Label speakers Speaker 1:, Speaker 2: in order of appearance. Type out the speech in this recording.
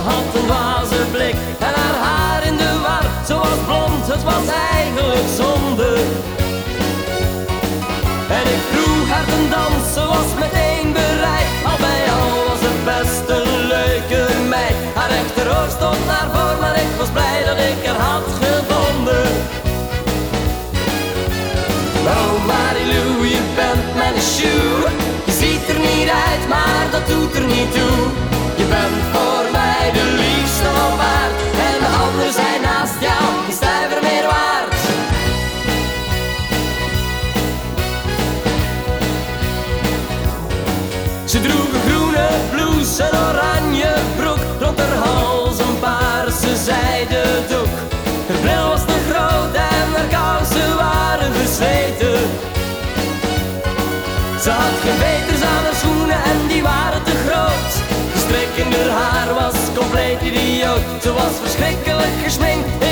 Speaker 1: had een dwaze blik en haar haar in de war. Ze was blond, het was eigenlijk zonde. En ik vroeg haar ten dans, ze was meteen bereid. Al bij al was het best een leuke meid. Haar rechteroor stond naar voren, maar ik was blij dat ik haar had gevonden. Oh Marilou, je bent mijn shoe. Je ziet er niet uit, maar dat doet er niet toe. Je bent voor mij de liefste op aard. En de anderen zijn naast jou een stuiver meer waard. Ze droeg een groene blouse, een oranje broek, rond haar hals een paarse zijden doek. Haar bril was te groot en haar kousen waren versleten. Ze had geen veters aan haar schoenen en die waren te groot. De strik in haar haar was compleet idioot. Ze was verschrikkelijk gesminkt